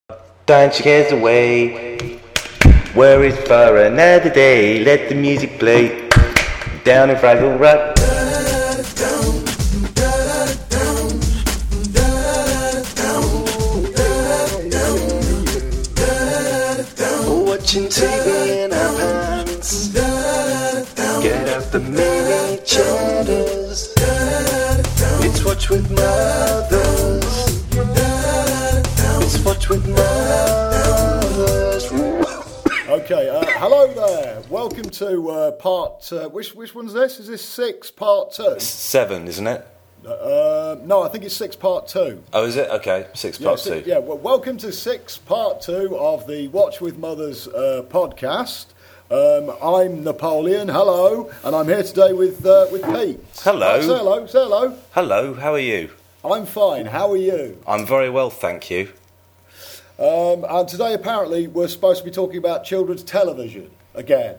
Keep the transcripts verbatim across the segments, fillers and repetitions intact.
Dance your cares away. Worries for another day. Let the music play. Down in Fraggle Rock. Watching T V in our pants. Get out the mini chatters. It's Watch with Mothers. It's Watch with Mothers. Okay, uh, hello there. Welcome to uh, part. Uh, which which one's this? Is this six part two? Seven, isn't it? Uh, no, I think it's six part two. Oh, is it? Okay, six Yeah, part si- two. yeah. Well, welcome to six part two of the Watch with Mothers uh, podcast. Um, I'm Napoleon. Hello, and I'm here today with uh, with Pete. Hello. Right, say hello. Say hello. Hello, how are you? I'm fine. How are you? I'm very well, thank you. Um, and today, apparently, we're supposed to be talking about children's television again.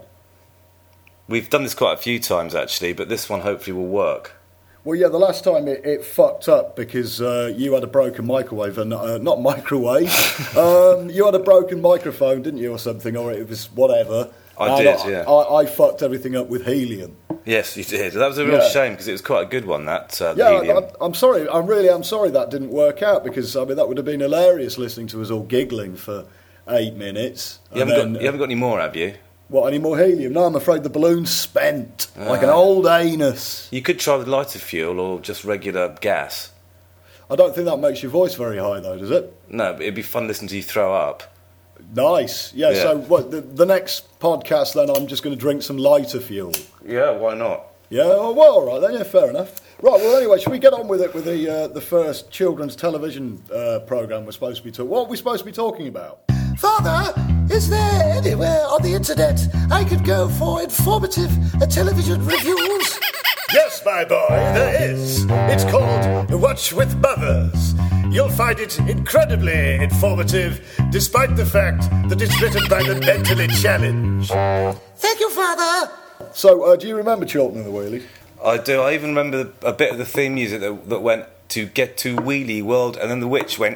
We've done this quite a few times, actually, but this one hopefully will work. Well, yeah, the last time it, it fucked up because uh, you had a broken microwave, and uh, not microwave. um, you had a broken microphone, didn't you, or something, or it was whatever. I And did, I, yeah. I, I fucked everything up with helium. Yes, you did. That was a real Yeah. shame because it was quite a good one, that uh, the Yeah, helium. I, I'm sorry. I really am sorry that didn't work out because I mean that would have been hilarious listening to us all giggling for eight minutes. You and haven't, then, got, you haven't got any more, have you? What, any more helium? No, I'm afraid the balloon's spent like an Ah. old anus. You could try with lighter fuel or just regular gas. I don't think that makes your voice very high, though, does it? No, but it'd be fun listening to you throw up. Nice. Yeah, Yeah. so what, the, the next podcast, then, I'm just going to drink some lighter fuel. Yeah, why not? Yeah, oh, well, all right then, yeah, fair enough. Right, well, anyway, should we get on with it with the uh, the first children's television uh, programme we're supposed to be talking What are we supposed to be talking about? Father, is there anywhere on the internet I could go for informative uh, television reviews? Yes, my boy, there is. It's called Watch with Mothers. You'll find it incredibly informative, despite the fact that it's written by the mentally challenged. Thank you, Father. So, uh, do you remember Chilton and the Wheelies? I do. I even remember a bit of the theme music that, that went to Get to Wheelie World, and then the witch went.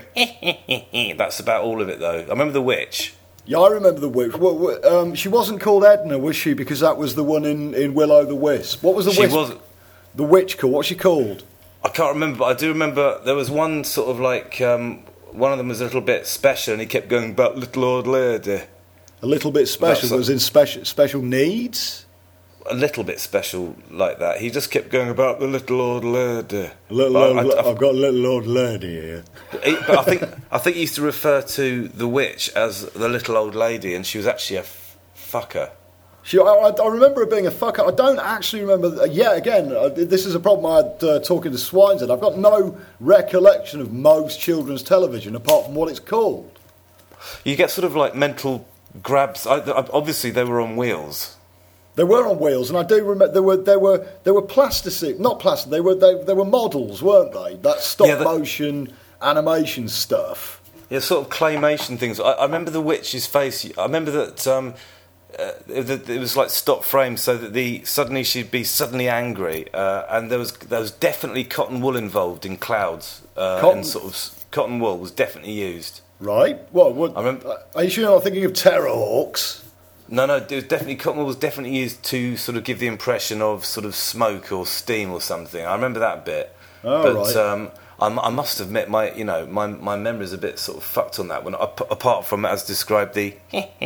That's about all of it, though. I remember the witch. Yeah, I remember the witch. Well, well, um, she wasn't called Edna, was she? Because that was the one in, in Willow the Wisp. What was the She wisp? was. The witch called? What's she called? I can't remember, but I do remember there was one sort of like um, one of them was a little bit special, and he kept going about little old lady. A little bit special. That's That was in special special needs. A little bit special like that. He just kept going about the little old lady. A little But old, I- I- I've got a little old lady here. He- but I think I think he used to refer to the witch as the little old lady, and she was actually a f- fucker. She, I, I I remember her being a fucker. I don't actually remember. Uh, yeah, again, uh, this is a problem I had uh, talking to Swines, and I've got no recollection of most children's television apart from what it's called. You get sort of like mental grabs. I, I, obviously, they were on wheels. They were on wheels, and I do remember there were there were there were plastic, not plastic. They were they, they were models, weren't they? That stop Yeah, that- motion animation stuff. Yeah, sort of claymation things. I, I remember the witch's face. I remember that um, uh, it, it was like stop frame, so that the suddenly she'd be suddenly angry, uh, and there was there was definitely cotton wool involved in clouds, uh, Cotton- and sort of s- cotton wool was definitely used. Right? What? what I remember- are you sure you're not thinking of Terrorhawks? No, no, there was definitely cotton wool was definitely used to sort of give the impression of sort of smoke or steam or something. I remember that bit, Oh, but right. um, I, I must admit my you know my my memory's a bit sort of fucked on that one. ap- Apart from as described the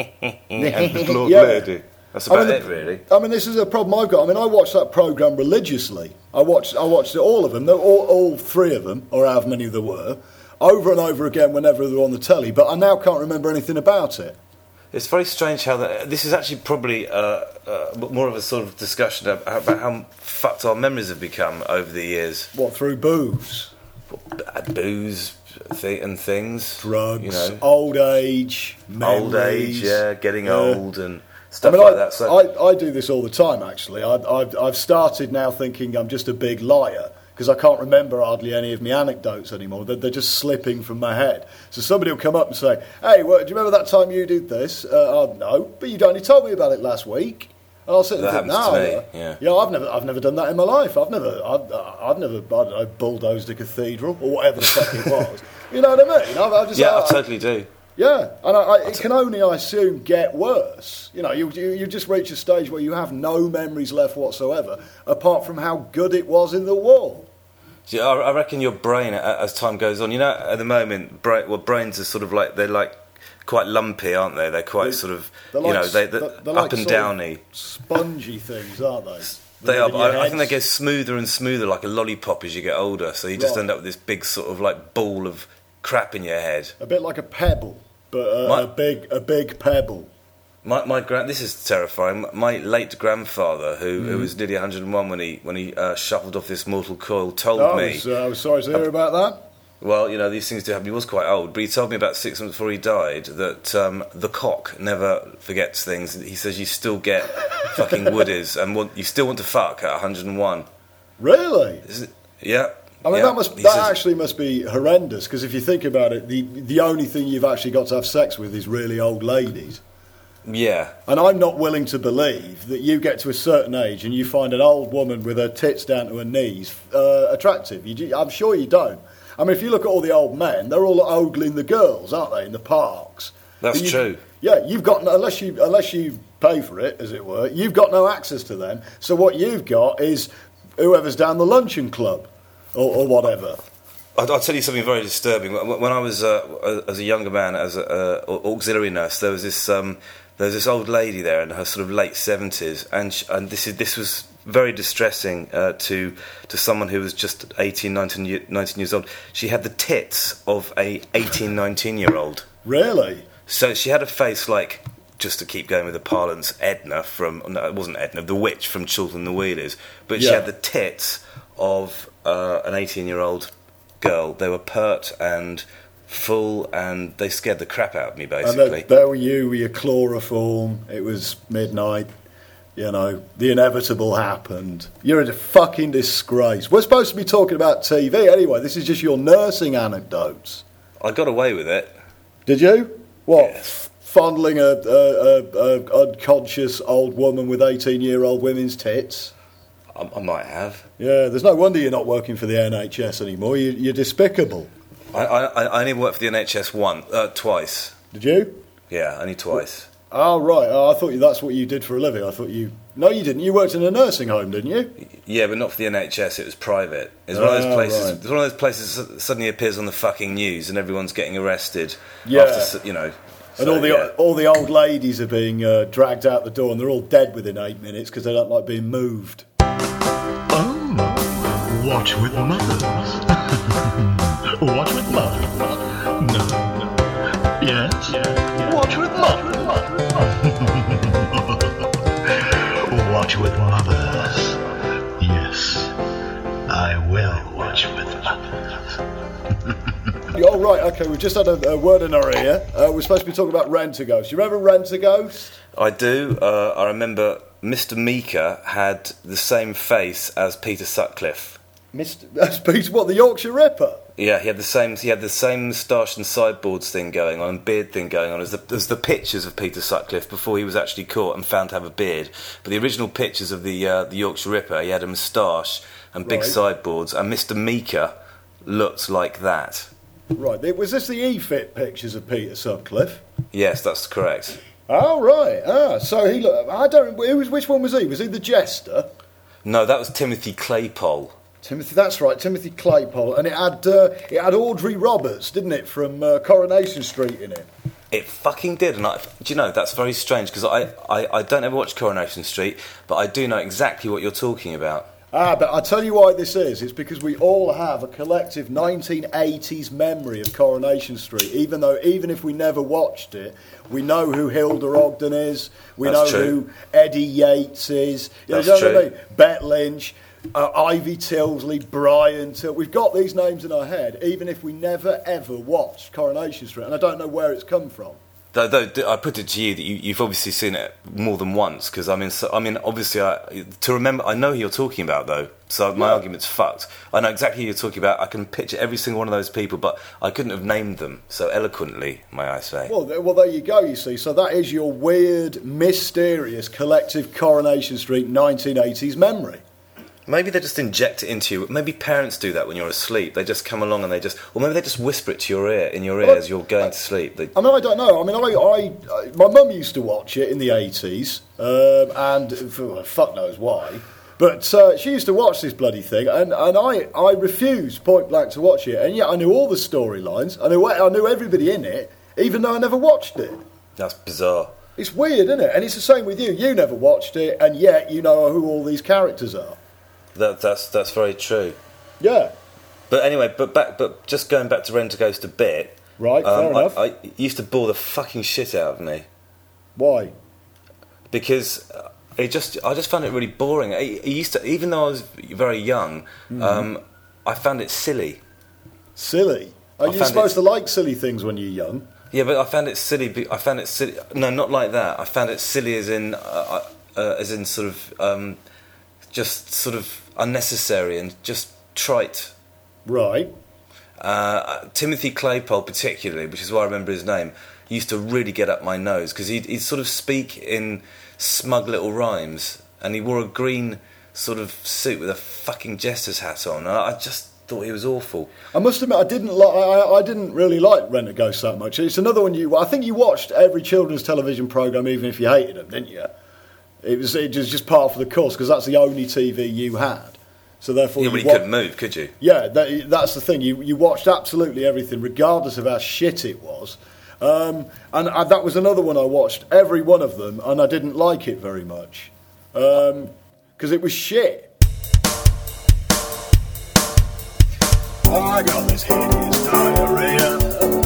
and the Lord Yeah. Lady. That's about I mean, it, really. I mean, this is a problem I've got. I mean, I watched that programme religiously. I watched, I watched all of them, They're all, all three of them, or however many there were, over and over again whenever they were on the telly. But I now can't remember anything about it. It's very strange how that. This is actually probably uh, uh, more of a sort of discussion about how fucked our memories have become over the years. What, through booze, Bad booze th- and things, drugs, you know, old age, old memories. age, yeah, getting Yeah. old and I stuff mean, like I, that. So I, I do this all the time, actually. I, I've, I've started now thinking I'm just a big liar because I can't remember hardly any of my anecdotes anymore. They're, they're just slipping from my head. So somebody will come up and say, hey, well, do you remember that time you did this? Uh, oh, no, but you'd only told me about it last week. And I'll sit there That and think, happens no, to me, uh, yeah. yeah, I've never, I've never done that in my life. I've never, I've, I've never, I don't know, bulldozed a cathedral or whatever the fuck it was. You know what I mean? I've, I've just, yeah, I, I totally do. Yeah, and I, I, it can only, I assume, get worse. You know, you, you you just reach a stage where you have no memories left whatsoever, apart from how good it was in the war. Yeah, I, I reckon your brain, as time goes on, you know, at the moment, brain, well, brains are sort of like, they're like quite lumpy, aren't they? They're quite they, sort of, you like, know, they, they're, they're, they're up like and downy. Spongy things, aren't they? They are. I, I think they get smoother and smoother, like a lollipop, as you get older. So you just right. end up with this big sort of like ball of crap in your head. A bit like a pebble, but a, my, a big, a big pebble. My my grand. This is terrifying. My late grandfather, who, mm. who was nearly one hundred and one when he when he uh, shuffled off this mortal coil, told oh, me. I was, uh, I was sorry to hear uh, about that. Well, you know, these things do happen. He was quite old, but he told me about six months before he died that um, the cock never forgets things. He says you still get fucking woodies and want, you still want to fuck at one hundred and one. Really? Is it? Yeah. I mean, yeah. that must he that says, actually must be horrendous, because if you think about it, the the only thing you've actually got to have sex with is really old ladies. Yeah. And I'm not willing to believe that you get to a certain age and you find an old woman with her tits down to her knees uh, attractive. You, I'm sure you don't. I mean, if you look at all the old men, they're all ogling the girls, aren't they, in the parks? That's you, true. Yeah, you've got no, unless you unless you pay for it, as it were, you've got no access to them. So what you've got is whoever's down the luncheon club or, or whatever. I'll, I'll tell you something very disturbing. When I was uh, as a younger man, as an uh, auxiliary nurse, there was this um, there was this old lady there in her sort of late seventies, and she, and this is this was. very distressing uh, to to someone who was just eighteen, nineteen, nineteen years old. She had the tits of a eighteen, nineteen year old. Really? So she had a face like, just to keep going with the parlance, Edna from, no, it wasn't Edna, the witch from Children and the Wheelers. But yeah. She had the tits of uh, an eighteen year old girl. They were pert and full, and they scared the crap out of me, basically. And there, there were you with your chloroform. It was midnight. You know, the inevitable happened. You're a fucking disgrace. We're supposed to be talking about T V anyway. This is just your nursing anecdotes. I got away with it. Did you? What? Yes. Fondling a, a, a, a unconscious old woman with eighteen-year-old women's tits? I, I might have. Yeah, there's no wonder you're not working for the N H S anymore. You, you're despicable. I, I, I only worked for the N H S one, uh, twice. Did you? Yeah, only twice. Oh, right. Oh, I thought you, that's what you did for a living. I thought you... No, you didn't. You worked in a nursing home, didn't you? Yeah, but not for the N H S. It was private. It's one of those places... Right. It's one of those places that suddenly appears on the fucking news and everyone's getting arrested. Yeah. After, you know... And so, all the yeah. all the old ladies are being uh, dragged out the door, and they're all dead within eight minutes because they don't like being moved. Oh, watch with mothers. Watch with mothers. No, no. Yes. Yeah. Watch with mothers. Watch with mothers. Yes, I will watch with mothers. Oh, right, okay, we've just had a, a word in our ear. Uh, we're supposed to be talking about Rent-A-Ghost. You remember Rent-A-Ghost? I do. Uh, I remember Mister Meeker had the same face as Peter Sutcliffe. Mister That's Peter, what, the Yorkshire Ripper? Yeah, he had the same. He had the same moustache and sideboards thing going on, and beard thing going on as the, as the pictures of Peter Sutcliffe before he was actually caught and found to have a beard. But the original pictures of the uh, the Yorkshire Ripper, he had a moustache and big Right. sideboards, and Mister Meeker looked like that. Right, was this the E-Fit pictures of Peter Sutcliffe? Yes, that's correct. Oh, right. Ah, so he looked... I don't... Who was, which one was he? Was he the Jester? No, that was Timothy Claypole. Timothy, that's right, Timothy Claypole. And it had uh, it had Audrey Roberts, didn't it, from uh, Coronation Street in it? It fucking did, and I, do you know, that's very strange, because I, I, I don't ever watch Coronation Street, but I do know exactly what you're talking about. Ah, but I'll tell you why this is. It's because we all have a collective nineteen eighties memory of Coronation Street, even though, even if we never watched it, we know who Hilda Ogden is, we That's know true. who Eddie Yates is, you That's know what true. I mean? Bette Lynch, uh, Ivy Tilsley, Brian Till. We've got these names in our head, even if we never ever watched Coronation Street, and I don't know where it's come from. Though, though I put it to you that you, you've obviously seen it more than once, because I mean, so, I mean, obviously, I, to remember, I know who you're talking about, though. So my Yeah. argument's fucked. I know exactly who you're talking about. I can picture every single one of those people, but I couldn't have named them so eloquently, may I say? Well, th- well, there you go. You see, so that is your weird, mysterious, collective Coronation Street nineteen eighties memory. maybe they just inject it into you. Maybe parents do that when you're asleep. They just come along and they just, or maybe they just whisper it to your ear, in your ear Well, as you're going to sleep. They, I mean, I don't know. I mean, I, I, I my mum used to watch it in the eighties, um, and for, fuck knows why. But uh, she used to watch this bloody thing, and, and I, I refused point blank to watch it. And yet I knew all the storylines. I knew I knew everybody in it, even though I never watched it. that's bizarre. It's weird, isn't it? And it's the same with you. You never watched it, and yet you know who all these characters are. That, that's that's very true. Yeah. But anyway, but back, but just going back to Renter Ghost a bit. Right, um, fair enough. I, I it used to bore the fucking shit out of me Why? because it just I just found it really boring. It, it used to, even though I was very young, Mm. um, I found it silly. Silly. Are I you found supposed it- to like silly things when you're young? Yeah, but I found it silly. be- I found it silly. No, not like that. I found it silly as in, uh, uh, as in sort of, um, just sort of unnecessary and just trite. Right. Uh, Timothy Claypole, particularly, which is why I remember his name, used to really get up my nose because he'd, he'd sort of speak in smug little rhymes, and he wore a green sort of suit with a fucking jester's hat on. And I just thought he was awful. I must admit, I didn't like. I, I didn't really like Rent a Ghost that much. It's another one you. I think you watched every children's television program, even if you hated them, didn't you? It was. It was just part of the course because that's the only T V you had. So therefore, Yeah, you but you wa- couldn't move, could you? Yeah, that, that's the thing. You you watched absolutely everything, regardless of how shit it was. Um, and uh, that was another one I watched, every one of them, and I didn't like it very much because it was shit. I got this hideous diarrhea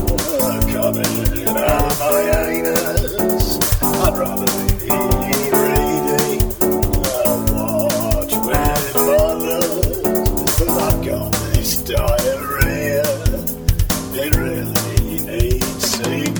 coming out of my anus. I'd rather be reading than watch with mothers. 'Cause I've got this diarrhea. It really needs seeing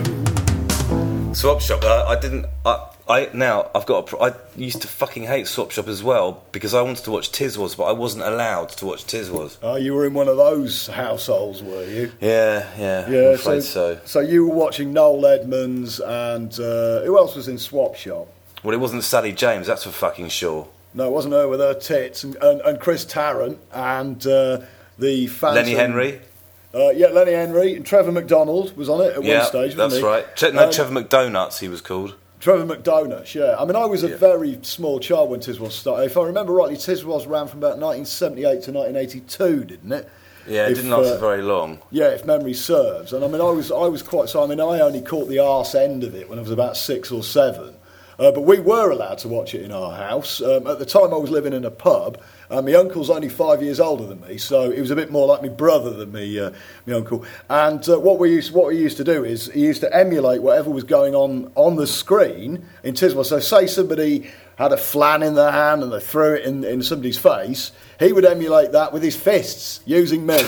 to. Swap Shop. Uh, I didn't. I, I now I've got. A, pro- I used to fucking hate Swap Shop as well because I wanted to watch Tiswas, but I wasn't allowed to watch Tiswas. Oh, you were in one of those households, were you? Yeah, yeah. Yeah, I'm afraid so. So you were watching Noel Edmonds and uh, who else was in Swap Shop? Well, it wasn't Sally James. That's for fucking sure. No, it wasn't her with her tits and, and, and Chris Tarrant and uh, the Phantom. Lenny Henry. Uh, yeah, Lenny Henry and Trevor McDonald was on it at Yeah, one stage. that's wasn't he? right. Tre- no, Um, Trevor McDonuts. He was called. Trevor McDonough, yeah. I mean, I was a Yeah. very small child when Tiswas started. If I remember rightly, Tiswas ran from about nineteen seventy-eight to nineteen eighty-two, didn't it? Yeah, it If, didn't last uh, for very long. Yeah, if memory serves. And I mean, I was I was quite so. I mean, I only caught the arse end of it when I was about six or seven. Uh, but we were allowed to watch it in our house. Um, at the time, I was living in a pub. Uh, my uncle's only five years older than me, so he was a bit more like my brother than me, uh, my uncle. And uh, what we used what we used to do is he used to emulate whatever was going on on the screen in Tiswas. So, say somebody had a flan in their hand and they threw it in, in somebody's face, he would emulate that with his fists using me.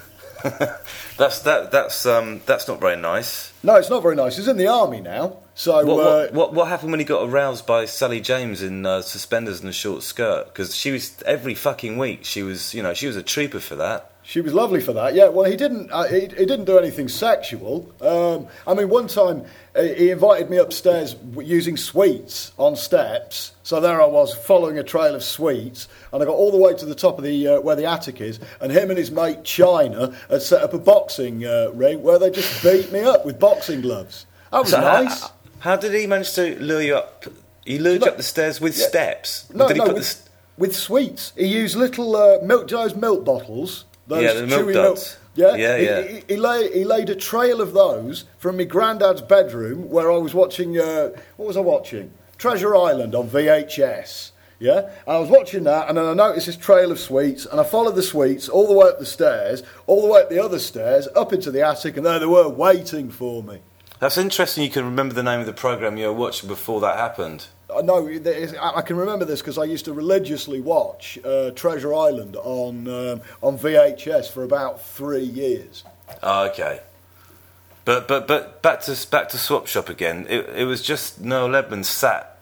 That's that. That's um. That's not very nice. No, it's not very nice. He's in the army now. So What, uh, what, what, what happened when he got aroused by Sally James in uh, suspenders and a short skirt? Because she was every fucking week. She was, you know, she was a trooper for that. she was lovely for that. Yeah. Well, he didn't. Uh, he, he didn't do anything sexual. Um, I mean, one time uh, he invited me upstairs w- using sweets on steps. So there I was, following a trail of sweets, and I got all the way to the top of the uh, where the attic is, and him and his mate China had set up a boxing uh, ring where they just beat me up with boxing gloves. That was So nice. How, how did he manage to lure you up? He lured No, you up the stairs with yeah. steps. No, did he no, put with, the st- with sweets. He used little uh, milk Joe's milk bottles. Those Yeah, the milk chewy duds. Yeah, Yeah, he, yeah. He, he, lay, he laid a trail of those from my granddad's bedroom where I was watching. Uh, what was I watching? Treasure Island on V H S. Yeah, and I was watching that, and then I noticed this trail of sweets, and I followed the sweets all the way up the stairs, all the way up the other stairs, up into the attic, and there they were waiting for me. That's interesting. You can remember the name of the program you were watching before that happened. I know there is- I I can remember this because I used to religiously watch uh, Treasure Island on um, on V H S for about three years. Oh, okay. But but but back to back to Swap Shop again. It it was just Noel Edmonds sat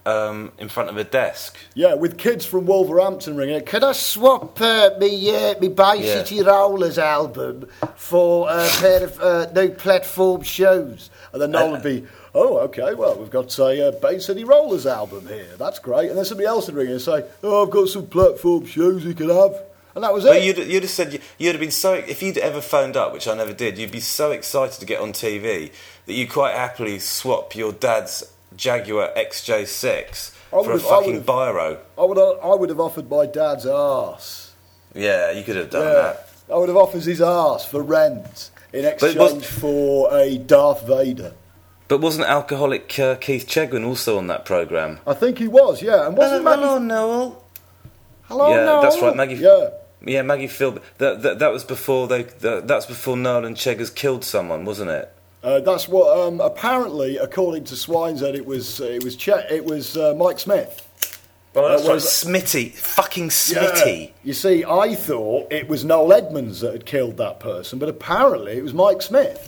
um, in front of a desk. Yeah, with kids from Wolverhampton ringing it. Could I swap uh, me, uh, me Bay Yeah. City Rollers album for a pair of uh, new platform shoes? And then Noel would be, oh, okay, well, we've got a uh, Bay City Rollers album here. That's great. And then somebody else would ring in and say, oh, I've got some platform shoes you can have. And that was But it. you'd, you'd have said, you'd have been so, if you'd ever phoned up, which I never did, you'd be so excited to get on T V that you'd quite happily swap your dad's Jaguar X J six I for a would've- I fucking would've- biro. I would have, I would have offered my dad's arse. Yeah, you could have done Yeah, that. I would have offered his arse for rent in exchange was- for a Darth Vader. But wasn't alcoholic uh, Keith Chegwin also on that programme? I think he was, yeah. And wasn't Maggie... Hello, Noel. Hello, yeah, Noel. that's right, Maggie. Yeah. Yeah, Maggie Philbin. That, that that was before they. That, that's before Noel and Cheggers killed someone, wasn't it? Uh, that's what um, apparently, according to Swineshead, it was. Uh, it was. Che- it was uh, Mike Smith. Oh, that's Uh, right, was- Smitty, fucking Smitty. Yeah. You see, I thought it was Noel Edmonds that had killed that person, but apparently it was Mike Smith.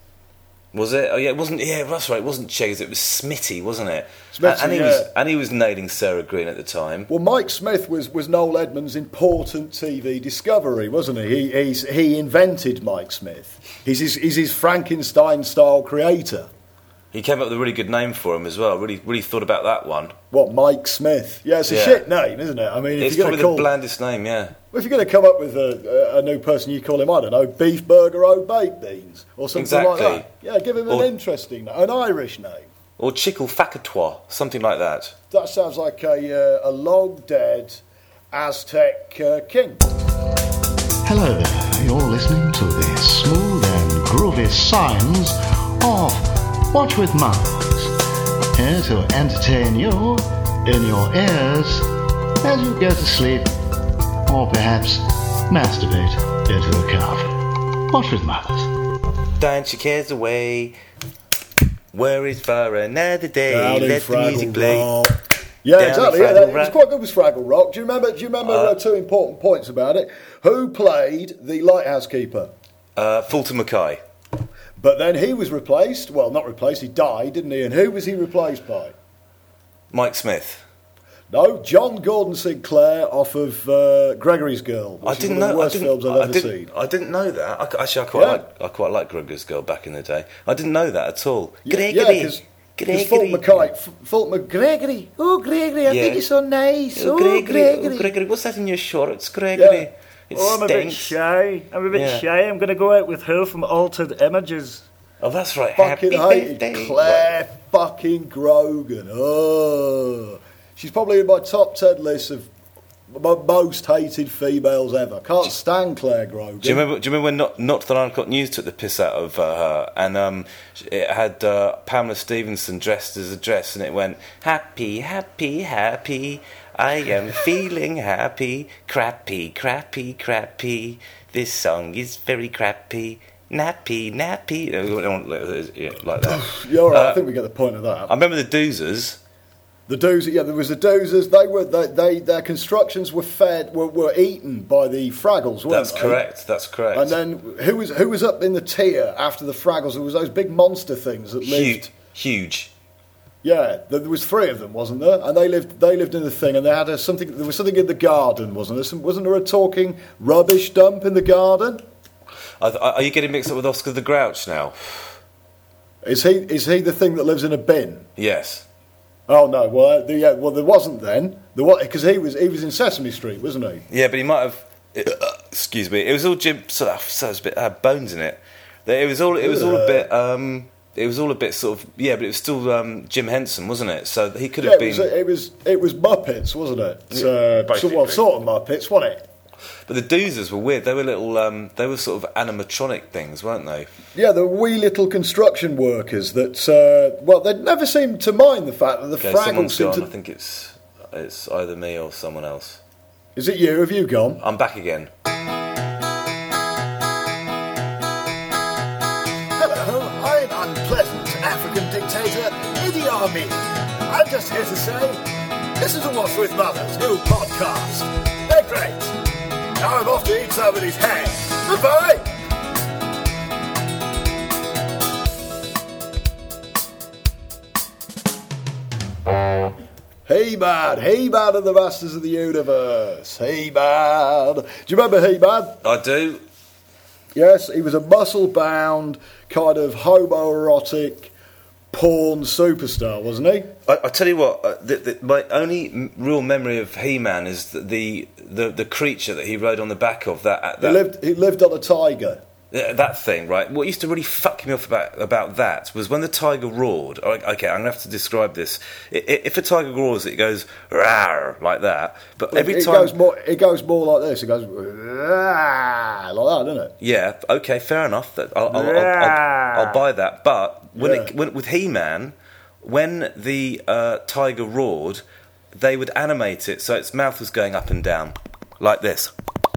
Was it? Oh yeah, it wasn't. Yeah, that's right. It wasn't Cheggers. It was Smitty, wasn't it? Smitty, and, and he yeah. was and he was nailing Sarah Green at the time. Well, Mike Smith was, was Noel Edmonds' important T V discovery, wasn't he? He he's, he invented Mike Smith. He's his, he's his Frankenstein-style creator. He came up with a really good name for him as well. Really, really thought about that one. What, Mike Smith? Yeah, it's a Yeah. shit name, isn't it? I mean, if It's you're probably going to call, the blandest name. Yeah. if you're going to come up with a, a, a new person, you call him, I don't know, Beef Burger O Baked Beans or something Exactly. like that. Yeah, give him an Or- interesting, an Irish name. Or Chickle Facatois, something like that. That sounds like a uh, a long dead Aztec uh, king. Hello there, you're listening to the smooth and groovy sounds of Watch with Mars, here to entertain you in your ears as you go to sleep or perhaps masturbate into a cup. Watch with Mars. Dance your cares away. Worries for another day. Down in Let the music Fraggle play. Rock. Yeah, Down in exactly. Yeah, Fraggle that, it was Rock. quite good with Fraggle Rock. Do you remember? Do you remember uh, Uh, two important points about it? Who played the lighthouse keeper? Uh, Fulton Mackay. But then he was replaced. Well, not replaced. He died, didn't he? And who was he replaced by? Mike Smith. No, John Gordon Sinclair off of uh, Gregory's Girl. Which I is didn't one of know. the worst I didn't, films I've I ever didn't, seen. I didn't know that. I, actually, I quite Yeah. like. I quite like Gregory's Girl back in the day. I didn't know that at all. Yeah, Gregory. because Gregory. Fulton Mackay, F- Fulton Mac- Gregory, oh Gregory, I Yeah. think it's so nice. Oh, Oh, Gregory, Gregory. oh, Gregory, what's that in your shorts, Gregory? Yeah. It Oh, I'm a bit stinks. shy. I'm a bit Yeah. shy. I'm going to go out with her from Altered Images. Oh, that's right. fucking Happy hated birthday. Claire fucking Grogan. Oh, she's probably in my top ten list of m- most hated females ever. Can't stand Claire Grogan. Do you remember? Do you remember when Not, Not the Nine O'Clock News took the piss out of uh, her, and um, it had uh, Pamela Stevenson dressed as a dress, and it went happy, happy, happy. I am feeling happy. Crappy, crappy, crappy. This song is very crappy. Nappy, nappy. Yeah, like that. Yeah, all right, I Uh, think we get the point of that. I remember the Doozers. The Doozers, yeah, there was the Doozers. They were they, they their constructions were fed were, were eaten by the Fraggles, weren't That's they? correct. That's correct. And then who was who was up in the tier after the Fraggles? There was those big monster things that lived. huge, huge. Yeah, there there was three of them, wasn't there? And they lived they lived in the thing, and they had a, something. There was something in the garden, wasn't there? Some, wasn't there a talking rubbish dump in the garden? Are, are you getting mixed up with Oscar the Grouch now? Is he is he the thing that lives in a bin? Yes. Oh no, well, the, yeah, well there wasn't then. There was because he was he was in Sesame Street, wasn't he? Yeah, but he might have. Excuse me. It was all Jim. So, so it was a bit had bones in it. It was all. It was all a bit. Um, it was all a bit sort of. Yeah, but it was still um, Jim Henson, wasn't it? So he could Yeah, have it was, been. it was it was Muppets, wasn't it? Uh, so, basically. well, sort of Muppets, wasn't it? But the Doozers were weird. They were little. Um, they were sort of animatronic things, weren't they? Yeah, the wee little construction workers that. Uh, well, they never seemed to mind the fact that the Okay, Fraggles someone's seemed gone. to. I think it's. It's either me or someone else. Is it you? Have you gone? I'm back again. Hello, I'm unpleasant African dictator Idi Amin. I'm just here to say, listen to What's With Mother's new podcast. They're great. Now I'm off to eat somebody's head. Goodbye. He-Man, He-Man and the Masters of the Universe. He-Man. Do you remember He-Man? I do. Yes, he was a muscle-bound, kind of homoerotic porn superstar, wasn't he? I, I tell you what, uh, the, the, my only m- real memory of He-Man is the, the the the creature that he rode on the back of that. that He lived, he lived on a tiger. Yeah, that thing, right? What used to really fuck me off about about that was when the tiger roared. Okay, I'm going to have to describe this. I- I- If a tiger roars, it goes rawr, like that. But every it time goes more, it goes more like this. It goes "Rah," like that, doesn't it? yeah, okay, fair enough. That I'll, I'll, I'll, I'll, I'll buy that. But when, Yeah. it, when with He-Man, when the uh, tiger roared, they would animate it so its mouth was going up and down like this.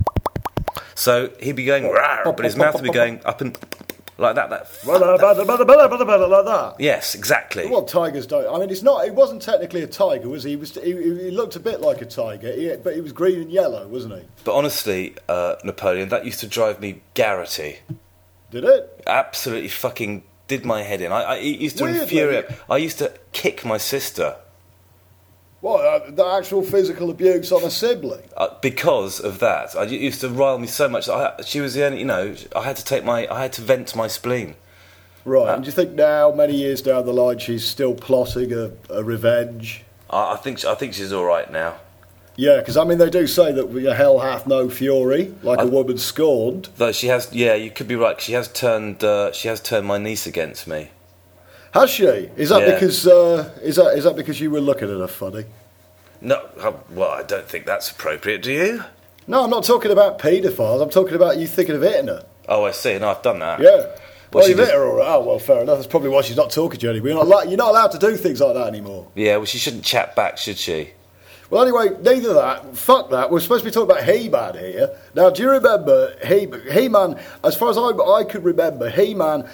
So he'd be going rawr, but his mouth would be going up and like that. That, fuck that. Like that. Yes, exactly. Well, tigers don't. I mean, it's not. He wasn't technically a tiger, was he? He was. He, he looked a bit like a tiger, he, but he was green and yellow, wasn't he? But honestly, uh, Napoleon, that used to drive me garrety. Did it? Absolutely fucking did my head in. I, I it used to Weirdly- infuriate. I used to kick my sister What? Uh, the actual physical abuse on a sibling? uh, because of that. I, it used to rile me so much. That I, she was the only, you know, I had to take my, I had to vent my spleen. Right. Uh, and do you think now, many years down the line, she's still plotting a, a revenge? I, I think, I think she's all right now. Yeah, because I mean, they do say that your hell hath no fury, like I- a woman scorned. Though she has, yeah, you could be right. She has turned, uh, she has turned my niece against me. Has she? Is that Yeah. because? Uh, is that is that because you were looking at her funny? No, uh, well, I don't think that's appropriate. Do you? No, I'm not talking about paedophiles. I'm talking about you thinking of hitting her. Oh, I see. No, I've done that. Yeah. Well, she you've hit does- her all right. Oh, well, fair enough. That's probably why she's not talking to you anymore. You're not, allo- you're not allowed to do things like that anymore. Yeah. Well, she shouldn't chat back, should she? Well, anyway, neither that. Fuck that. We're supposed to be talking about He-Man here. Now, do you remember He- He-Man? As far as I, I could remember, He-Man,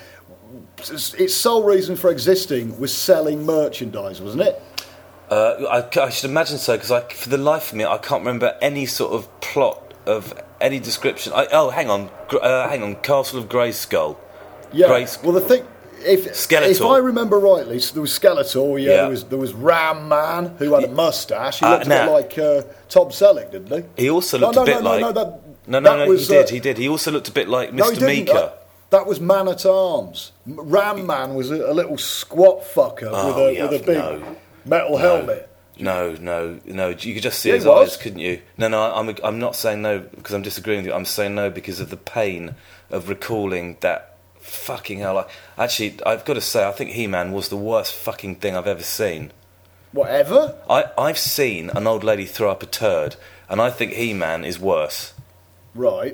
its sole reason for existing was selling merchandise, wasn't it? Uh, I, I should imagine so, because for the life of me, I can't remember any sort of plot of any description. I, oh, hang on, Gr- uh, hang on, Castle of Greyskull. Yeah. Grace- Well, the thing, if Skeletor. if I remember rightly, so there was Skeletor. Yeah, Yeah. There was there was Ram Man who had a mustache. He Uh, looked a bit now- like uh, Tom Selleck, didn't he? He also No, looked no, a bit no, no, like. no, that- no, no, that no, was, he did, uh, he did. He also looked a bit like No, he Mister didn't. Meeker. Uh, that was Man at Arms. Ram Man was a, a little squat fucker Oh, with a yeah, with a big no. metal helmet. No, no, no. You could just see Yeah, his he was. eyes, couldn't you? No, no. I'm. I'm not saying no because I'm disagreeing with you. I'm saying no because of the pain of recalling that. Fucking hell! Like, actually, I've got to say, I think He-Man was the worst fucking thing I've ever seen. Whatever. I, I've seen an old lady throw up a turd, and I think He-Man is worse. Right.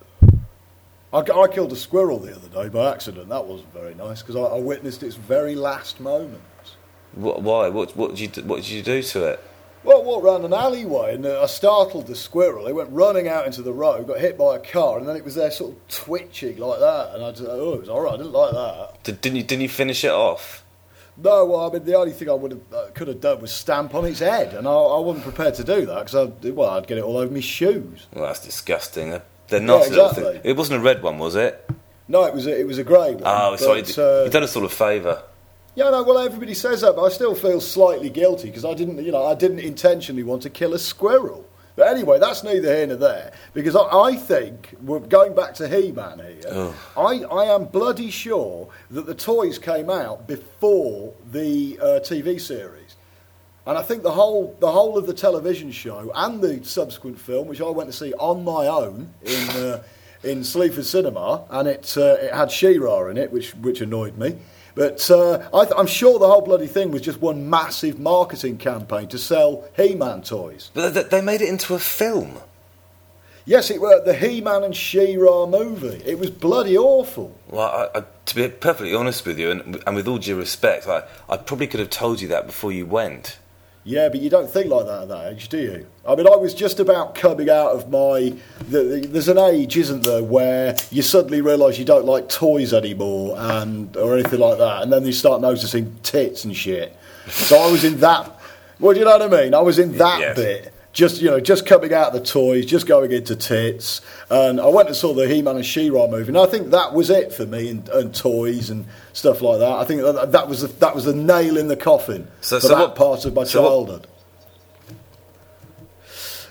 I, I killed a squirrel the other day by accident. That wasn't very nice because I, I witnessed its very last moments. Wh- Why? What? What did you? do- What did you do to it? Well, I walked round an alleyway and uh, I startled the squirrel. It went running out into the road, got hit by a car, and then it was there sort of twitching like that. And I just, oh, it was all right. I didn't like that. Did, didn't you? Didn't you finish it off? No, well, I mean, the only thing I would have uh, could have done was stamp on its head, and I, I wasn't prepared to do that because I, well, I'd get it all over my shoes. Well, that's disgusting. They're, they're nasty Yeah, little exactly. things. It wasn't a red one, was it? No, it was a, it was a grey one. Oh, but, sorry. uh, You've done us all a favour. Yeah, no, well, everybody says that, but I still feel slightly guilty because I didn't, you know, I didn't intentionally want to kill a squirrel. But anyway, that's neither here nor there because I, I think we're going back to He-Man here. Oh. I, I am bloody sure that the toys came out before the uh, T V series, and I think the whole the whole of the television show and the subsequent film, which I went to see on my own in uh, in Sleaford Cinema, and it uh, it had She-Ra in it, which which annoyed me. But uh, I th- I'm sure the whole bloody thing was just one massive marketing campaign to sell He-Man toys. But they, they made it into a film. Yes, it was the He-Man and She-Ra movie. It was bloody awful. Well, I, I, to be perfectly honest with you, and, and with all due respect, I, I probably could have told you that before you went. Yeah, but you don't think like that at that age, do you? I mean, I was just about coming out of my... The, the, there's an age, isn't there, where you suddenly realise you don't like toys anymore and or anything like that, and then you start noticing tits and shit. So I was in that... Well, do you know what I mean? I was in that Yes. bit. Just, you know, just coming out of the toys, just going into tits. And I went and saw the He-Man and She-Ra movie, and I think that was it for me, and, and toys and stuff like that. I think that, that was the, that was the nail in the coffin So- for so that what- part of my so what- childhood.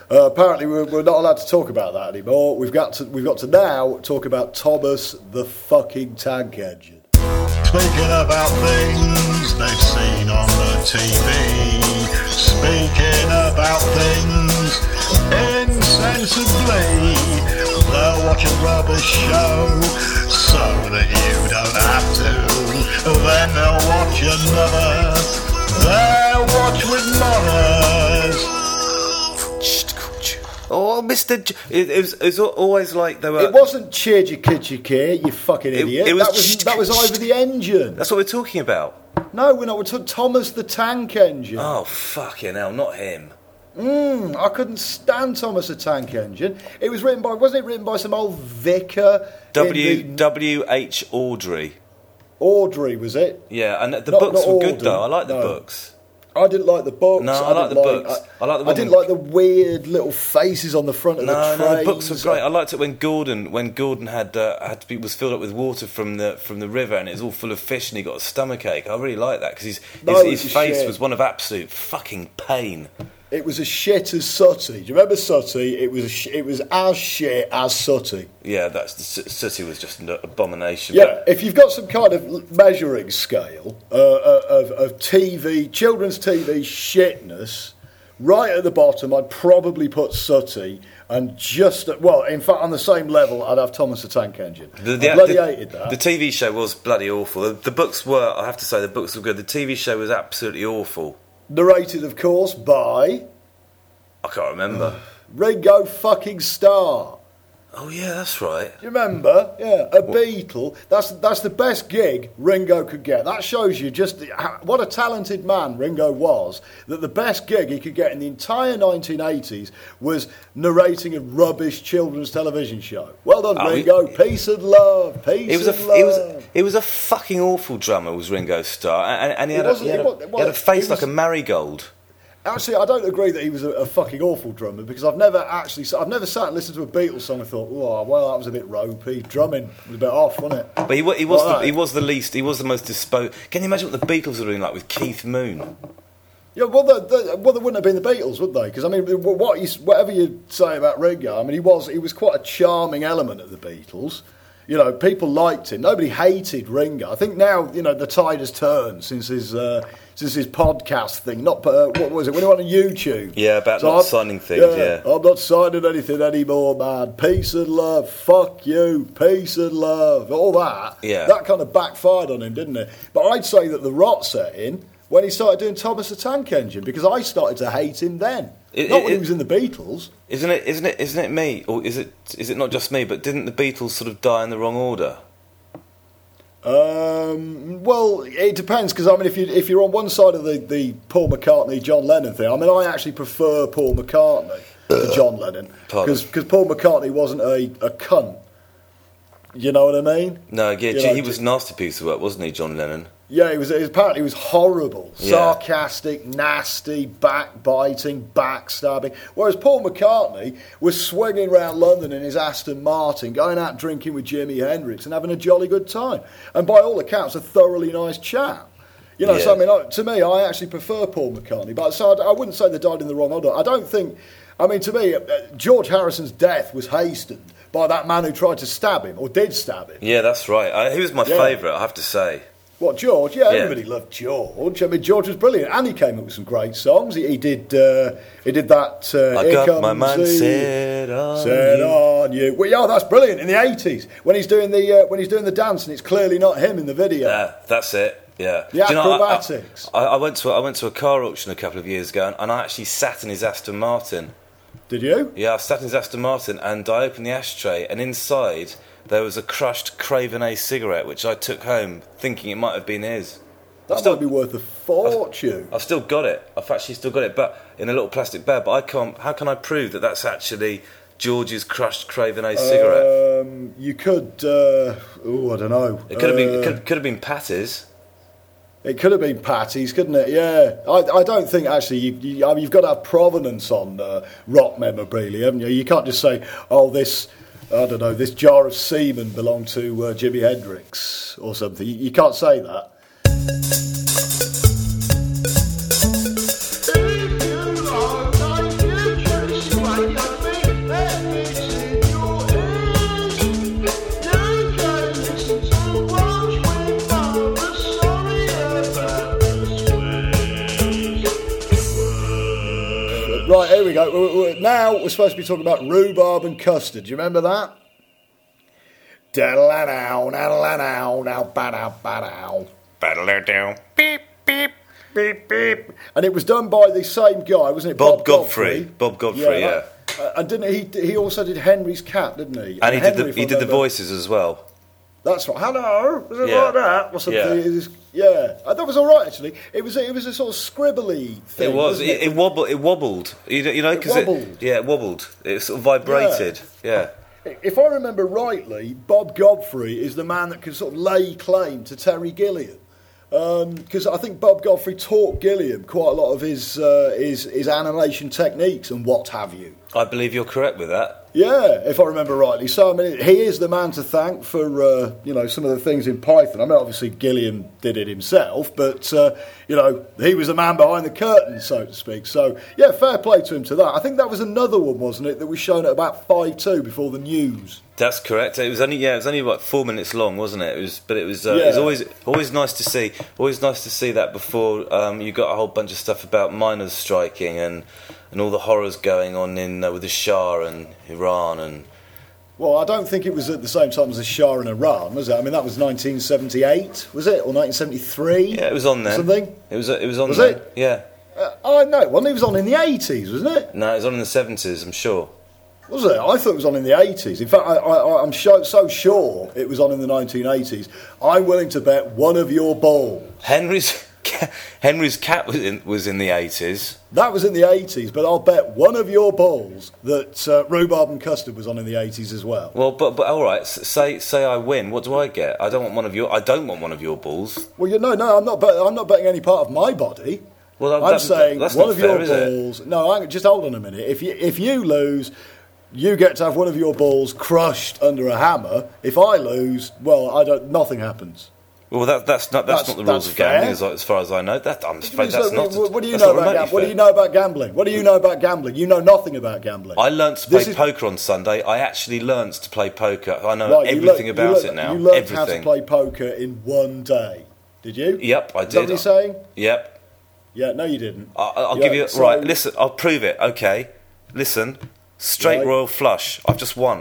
Uh, apparently, we're, we're not allowed to talk about that anymore. We've got to we've got to now talk about Thomas the fucking Tank Engine. Speaking about things they've seen on the T V. Speaking about things insensibly. They'll watch a rubbish show so that you don't have to. Then they'll watch another. They'll watch with mothers. Oh, Mister J- it, it, was, it was always like they were. It wasn't Chidgy Kitchy Care, you fucking It- idiot. it was that was ch- that was over the engine. That's what we're talking about. No, we're not. We're talking Thomas the Tank Engine. Oh, fucking hell, not him. Mm, I couldn't stand Thomas the Tank Engine. It was written by, wasn't it written by some old vicar? W in the- W H Audrey. Audrey, was it? Yeah, and the Not- books not were good Auden, though. I like the no. books. I didn't like the books. No, I like didn't the books. I, I like the I one didn't when- like the weird little faces on the front of No, the no, trains. the books were great. I liked it when Gordon, when Gordon had uh, had to be was filled up with water from the from the river, and it was all full of fish, and he got a stomachache. I really liked that because his No, his, it his was face shit. was one of absolute fucking pain. It was as shit as Sooty. Do you remember Sooty? It was a sh- it was as shit as Sooty. Yeah, that's the Sooty was just an abomination. Yeah, if you've got some kind of l- measuring scale uh, uh, of, of T V, children's T V shitness, right at the bottom, I'd probably put Sooty, and just at, well, in fact, on the same level, I'd have Thomas the Tank Engine. The, the, I bloody the, hated that. the T V show was bloody awful. The, the books were, I have to say, the books were good. The T V show was absolutely awful. Narrated, of course, by I can't remember. Ringo fucking Starr. Oh yeah, that's right. Do you remember? Yeah, a Beatle. That's that's the best gig Ringo could get. That shows you just the, how, what a talented man Ringo was. That the best gig he could get in the entire nineteen eighties was narrating a rubbish children's television show. Well done, Oh, Ringo. he- Peace and love. Peace It was and a love. it was it was a fucking awful drummer. Was Ringo Starr, and, and he, It had a, wasn't- he, had it a, wa- he well, had a face it like was- a marigold. Actually, I don't agree that he was a, a fucking awful drummer because I've never actually, I've never sat and listened to a Beatles song and thought, oh, well, that was a bit ropey. Drumming was a bit off, wasn't it? But he, wa- he was Like the, that. he was the least. He was the most disposed. Can you imagine what the Beatles were doing like with Keith Moon? Yeah, well, the, the, well, they wouldn't have been the Beatles, would they? Because I mean, what you, whatever you say about Ringo, I mean, he was he was quite a charming element of the Beatles. You know, people liked him. Nobody hated Ringo. I think now, you know, the tide has turned since his uh, since his podcast thing. Not uh, what was it? When he went on YouTube. Yeah, about not I'm- signing things, yeah. I'm not signing anything anymore, man. Peace and love. Fuck you. Peace and love. All that. Yeah. That kind of backfired on him, didn't it? But I'd say that the rot set in when he started doing Thomas the Tank Engine because I started to hate him then. It- not it- when he it- was in the Beatles. Isn't it? Isn't it? Isn't it me? Or is it? Is it not just me? But didn't the Beatles sort of die in the wrong order? Um, well, it depends because I mean, if you if you're on one side of the, the Paul McCartney John Lennon thing, I mean, I actually prefer Paul McCartney to John Lennon Pardon? because Paul McCartney wasn't a, a cunt. You know what I mean? No, yeah, You gee, know, he was a nasty piece of work, wasn't he, John Lennon? Yeah, he was. He was apparently, he was horrible, Yeah. sarcastic, nasty, backbiting, backstabbing. Whereas Paul McCartney was swinging around London in his Aston Martin, going out drinking with Jimi Hendrix and having a jolly good time. And by all accounts, a thoroughly nice chap. You know, so I Yeah. mean, I, to me, I actually prefer Paul McCartney. But so I, I wouldn't say they died in the wrong order. I don't think. I mean, to me, uh, George Harrison's death was hastened by that man who tried to stab him or did stab him. Yeah, that's right. I, he was my Yeah. favourite, I have to say. What, George? Yeah, Yeah. everybody loved George. I mean, George was brilliant, and he came up with some great songs. He, he did, uh, he did that. Uh, I Here got my Comes mind the- set on set you. on you. Well, yeah, that's brilliant in the eighties when he's doing the uh, when he's doing the dance, and it's clearly not him in the video. Yeah, that's it. Yeah. The Do you know, I- acrobatics. I, I went to I went to a car auction a couple of years ago, and, and I actually sat in his Aston Martin. Did you? Yeah, I sat in his Aston Martin, and I opened the ashtray, and inside there was a crushed Craven A cigarette, which I took home, thinking it might have been his. That still- might be worth a fortune. I've still got it. I've actually still got it, but in a little plastic bag. But I can't. How can I prove that that's actually George's crushed Craven A cigarette? Um, you could. Uh, oh, I don't know. It could have been. Uh, It could, could have been Patty's. It could have been Patty's, couldn't it? Yeah. I, I don't think, actually, you, you, I mean, you've got to have provenance on uh, rock memorabilia, haven't you? You can't just say, oh, this, I don't know, this jar of semen belonged to uh, Jimi Hendrix or something. You, you can't say that. If you are like you, just like Right, here we go. We're, we're, now we're supposed to be talking about rhubarb and custard. Do you remember that? Da-da-la-dow, da-da-la-dow, now ba-dow, ba-dow. Ba-da-la-dow. Beep, beep. Beep, beep. And it was done by the same guy, wasn't it? Bob, Bob Godfrey. Godfrey. Bob Godfrey, yeah. yeah. Uh, and didn't he? He also did Henry's Cat, didn't he? And he Henry, did the, if he I did the remember- voices as well. That's right. Hello, is it Yeah. like that? Or something? Yeah. It is- yeah. Uh, that was all right actually. It was a, it was a sort of scribbly thing. It was. wasn't It, it wobbled. It wobbled. You know, you know, It because wobbled. yeah, it wobbled. It sort of vibrated. Yeah. If I remember rightly, Bob Godfrey is the man that can sort of lay claim to Terry Gilliam. Because I think Bob Godfrey taught Gilliam quite a lot of his, uh, his his animation techniques and what have you. I believe you're correct with that. Yeah, if I remember rightly. So, I mean, he is the man to thank for, uh, you know, some of the things in Python. I mean, obviously, Gilliam did it himself, but, uh, you know, he was the man behind the curtain, so to speak. So, yeah, fair play to him to that. I think that was another one, wasn't it, that was shown at about five two before the news. That's correct. It was only yeah, it was only like four minutes long, wasn't it? It was, but it was uh, Yeah. it was always always nice to see, always nice to see that before um, you got a whole bunch of stuff about miners striking and and all the horrors going on in uh, with the Shah and Iran and. Well, I don't think it was at the same time as the Shah in Iran, was it? I mean, that was nineteen seventy-eight, was it? Or nineteen seventy-three? Yeah, it was on then. Something? It was. It was on. Was then. it? Yeah. Uh, oh, no, it wasn't. It was on in the eighties, wasn't it? No, it was on in the seventies. I'm sure. Was it? I thought it was on in the eighties. In fact, I, I, I'm so, so sure it was on in the nineteen eighties. I'm willing to bet one of your balls. Henry's Henry's Cat was in was in the eighties. That was in the eighties, but I'll bet one of your balls that uh, Rhubarb and Custard was on in the eighties as well. Well, but but all right. s- Say say I win. What do I get? I don't want one of your. I don't want one of your balls. Well, you no, no, I'm not. Bet, I'm not betting any part of my body. Well, that- I'm that- saying that's one not of your fair, is it? balls. No, hang on, just hold on a minute. If you if you lose, you get to have one of your balls crushed under a hammer. If I lose, well, I don't. Nothing happens. Well, that, that's not that's, That's- not the rules that's of gambling, fair. as, as far as I know. That I'm afraid that's So, not. what, what do you that's know not about remotely gambling? What do fair. you know about gambling? What do you know about gambling? You know nothing about gambling. I learnt to play This is- poker on Sunday. I actually learnt to play poker. I know Right, you everything learnt- about you learnt- it now. You learned everything. how to play poker in one day. Did you? Yep, I Is that did. what you're saying? Yep. Yeah, no, you didn't. I, I'll Yeah, give you so- right. Listen, I'll prove it. Okay. Listen. Straight Right. royal flush. I've just won.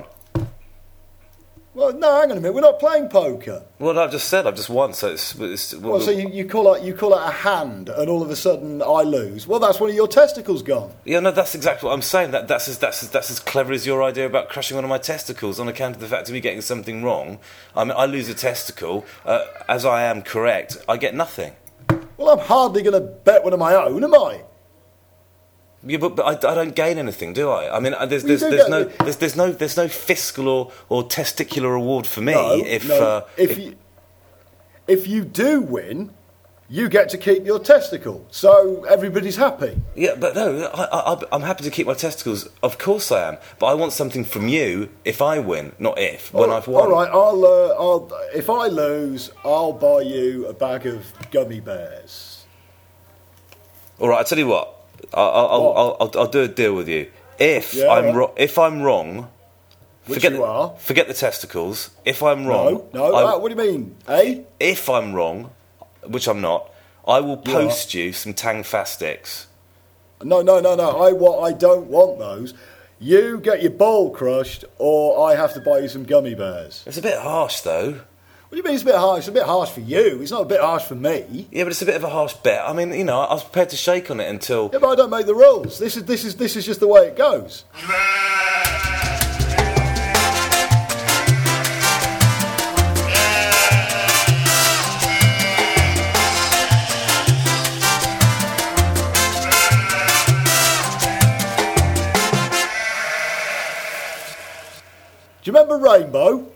Well, no, hang on a minute. We're not playing poker. Well, I've just said I've just won. So it's. it's Well, so you, you call it you call it a hand, and all of a sudden I lose. Well, that's one of your testicles gone. Yeah, no, that's exactly what I'm saying. That that's as that's as, that's as clever as your idea about crushing one of my testicles on account of the fact of me getting something wrong. I mean, I lose a testicle. Uh, as I am correct, I get nothing. Well, I'm hardly going to bet one of my own, am I? Yeah, but, but I, I don't gain anything, do I? I mean, uh, there's Well, you there's, do there's get- no there's, there's no there's no fiscal or, or testicular reward for me No, if no. uh, if you if you do win, you get to keep your testicle. So everybody's happy. yeah, but no, I, I, I'm happy to keep my testicles. Of course I am, but I want something from you if I win, not if when all, I've won. All right, I'll uh, I'll if I lose, I'll buy you a bag of gummy bears. All right, I tell you what. I'll, I'll, What? I'll, I'll, I'll do a deal with you. If Yeah, I'm right. ro- if I'm wrong, Which forget you the, are. forget the testicles. If I'm wrong, No, no. I- uh, what do you mean? Eh? if I'm wrong, which I'm not, I will You are. post you some Tang Fastics. No, no, no, no. I what I don't want those. You get your ball crushed, or I have to buy you some gummy bears. It's a bit harsh, though. What do you mean it's a bit harsh? It's a bit harsh for you. It's not a bit harsh for me. Yeah, but it's a bit of a harsh bet. I mean, you know, I was prepared to shake on it until. Yeah, but I don't make the rules. This is this is this is just the way it goes. Do you remember Rainbow?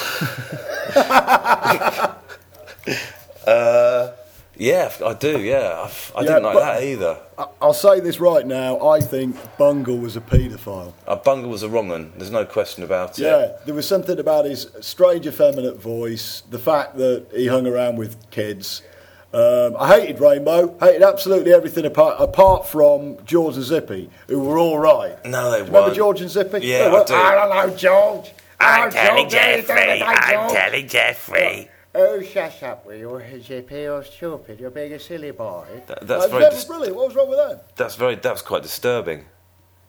Uh, yeah, I do. Yeah, I, I Yeah, didn't like but- that either. I- I'll say this right now. I think Bungle was a paedophile. Uh, Bungle was a wrong one. There's no question about it. Yeah, there was something about his strange, effeminate voice, the fact that he hung around with kids. Um, I hated Rainbow, hated absolutely everything apart, apart from George and Zippy, who were all right. No, they Do you remember weren't. George and Zippy? Yeah, They I were- do. Hello, George. I'm Hello, telling George. How you doing Jeffrey, today, I'm George? telling Jeffrey. Oh, shut up, will you, Zippy? You're stupid. You're being a silly boy. Th- That that's was very. never Dis- brilliant. What was wrong with that? that's very. That's quite disturbing.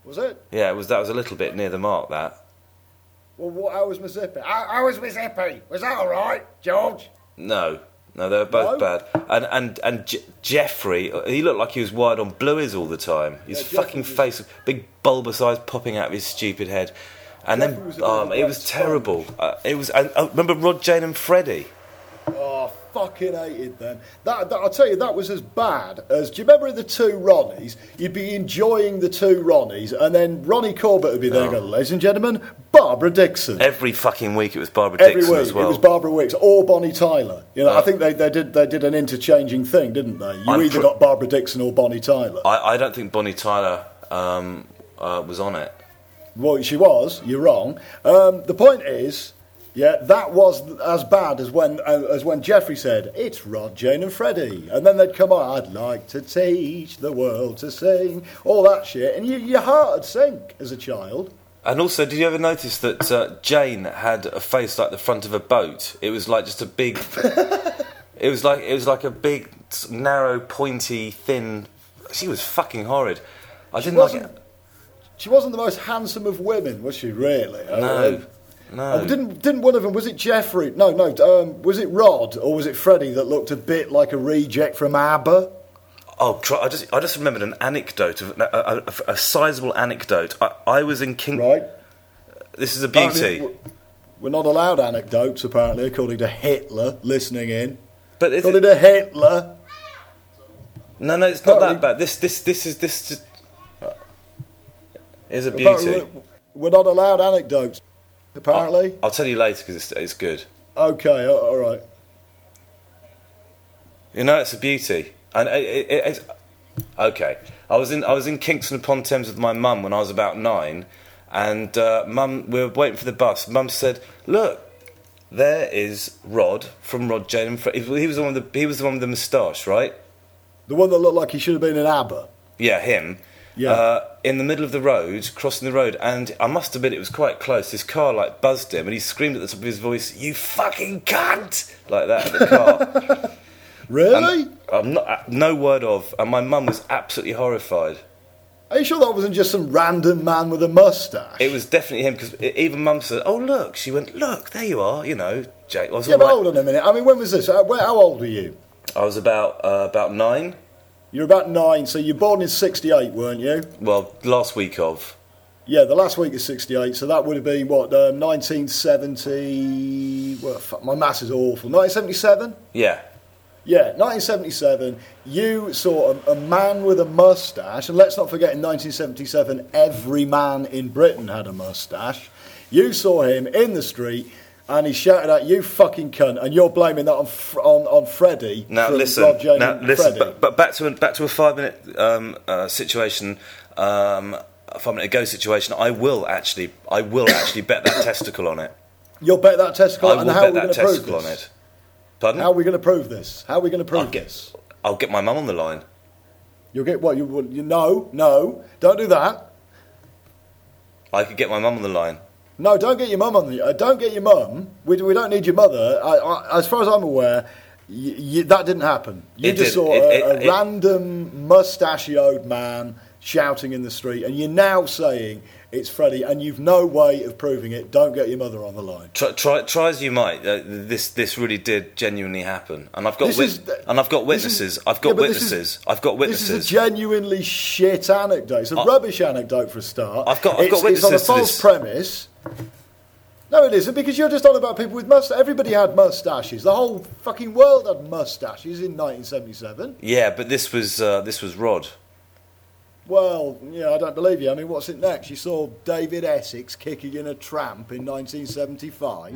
Was it? Yeah, it was. That was a little bit near the mark. That. Well, what, how was my zippy? How, how was Miss Hippie? Was that all right, George? No, no, they were both No? bad. And and and Je- Jeffrey, he looked like he was wired on blueies all the time. His Yeah, fucking Jeffrey was- face, big bulbous eyes popping out of his stupid head. And Jeffrey then, was a bit um, of a it was wet terrible. Uh, it was. And, uh, remember Rod, Jane, and Freddie? Oh, fucking hated them. That, that I'll tell you, that was as bad as. Do you remember the two Ronnies? You'd be enjoying the two Ronnies, and then Ronnie Corbett would be there, Oh. going, ladies and gentlemen, Barbara Dixon. Every fucking week it was Barbara Every Dixon week as well. it was Barbara Wicks or Bonnie Tyler. You know, Oh. I think they, they did they did an interchanging thing, didn't they? You I'm either pr- got Barbara Dixon or Bonnie Tyler. I, I don't think Bonnie Tyler um, uh, was on it. Well, she was. You're wrong. Um, the point is, yeah, that was as bad as when uh, as when Jeffrey said, "It's Rod, Jane, and Freddie," and then they'd come on. I'd like to teach the world to sing, all that shit, and you, your heart would sink as a child. And also, did you ever notice that uh, Jane had a face like the front of a boat? It was like just a big. it was like it was like a big, narrow, pointy, thin. She was fucking horrid. I didn't like wasn't- it. She wasn't the most handsome of women, was she? Really? No, Um, no. Oh, didn't didn't one of them? Was it Jeffrey? No, no. Um, was it Rod or was it Freddie that looked a bit like a reject from ABBA? Oh, try, I just I just remembered an anecdote of a, a, a, a sizable anecdote. I, I was in King. Right. This is a beauty. Apparently, we're not allowed anecdotes, apparently, according to Hitler listening in. But if According to Hitler. no, no, it's not Apparently- that bad. This this this is this is, is a apparently beauty. We're, we're not allowed anecdotes, apparently. I'll tell you later because it's it's good. Okay, all all right. You know, it's a beauty. And it, it, it's okay. I was in I was in Kingston upon Thames with my mum when I was about nine, and uh, mum we were waiting for the bus. Mum said, "Look, there is Rod from Rod, Jane, and Fred." He was the one with the he was the one with the moustache, right? The one that looked like he should have been in ABBA. Yeah, him. Yeah. Uh, in the middle of the road, crossing the road, and I must admit it was quite close. His car like buzzed him, and he screamed at the top of his voice, "You fucking cunt!" like that at the car. Really? And I'm not, uh, no word of, and my mum was absolutely horrified. Are you sure that wasn't just some random man with a moustache? It was definitely him because even mum said, "Oh look," she went, "Look, there you are." You know, Jake. I was, Yeah, all but like- hold on a minute. I mean, when was this? Uh, where, how old were you? I was about uh, about nine. You're about nine, so you're born in sixty-eight, weren't you? Well, last week of. Yeah, the last week is sixty-eight, so that would have been, what, um, nineteen seventy... Well, fuck, my maths is awful. nineteen seventy-seven? Yeah. Yeah, nineteen seventy-seven, you saw a, a man with a moustache, and let's not forget in nineteen seventy-seven, every man in Britain had a moustache. You saw him in the street, and he shouted out, "You fucking cunt," and you're blaming that on Fr- on, on Freddie. Now from listen. Rod, Jane Now and listen. Freddie. But, but back to a, back to a five minute um, uh, situation. Um, a five minute ago situation. I will actually. I will actually bet that testicle on it. You'll bet that testicle, I will and how are bet we that going to prove testicle on this? it. Pardon? How are we going to prove this? How are we going to prove I'll get, this? I'll get my mum on the line. You'll get what? You, well, you no, no, don't do that. I could get my mum on the line. No, don't get your mum on the. Uh, don't get your mum. We, we don't need your mother. I, I, as far as I'm aware, y y that didn't happen. You It just did. saw It- a, it- a it- random mustachioed man shouting in the street, and you're now saying it's Freddie, and you've no way of proving it. Don't get your mother on the line. Try, try, try as you might, uh, this this really did genuinely happen, and I've got This wit- is- and I've got this is- witnesses. I've yeah, got but this is- witnesses. I've got This is witnesses. a genuinely shit anecdote. It's a I- rubbish anecdote for a start. I've got- I've it's, got it's on a witnesses to false this. premise. No, it isn't, because you're just on about people with moustaches. Everybody had moustaches. The whole fucking world had moustaches in nineteen seventy-seven. Yeah, but this was uh, this was Rod. Well, yeah, I don't believe you. I mean, what's it next? You saw David Essex kicking in a tramp in nineteen seventy-five.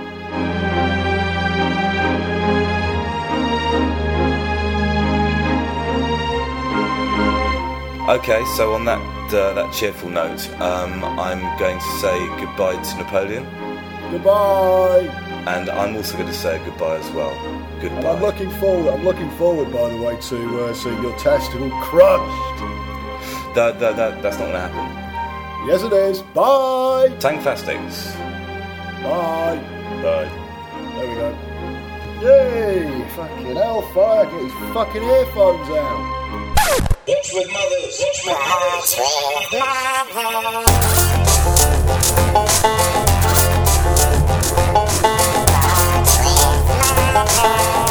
Okay, so on that uh, that cheerful note, um, I'm going to say goodbye to Napoleon, Goodbye. and I'm also going to say goodbye as well. Goodbye. And I'm looking forward. I'm looking forward, by the way, to uh, seeing your testicle crushed. That, that, that, that's not going to happen. Yes, it is. Bye. Tangfastics. Bye. Bye. There we go. Yay! Fucking hellfire! Get his fucking earphones out. Watch with mothers. Watch with mothers. Watch with mothers.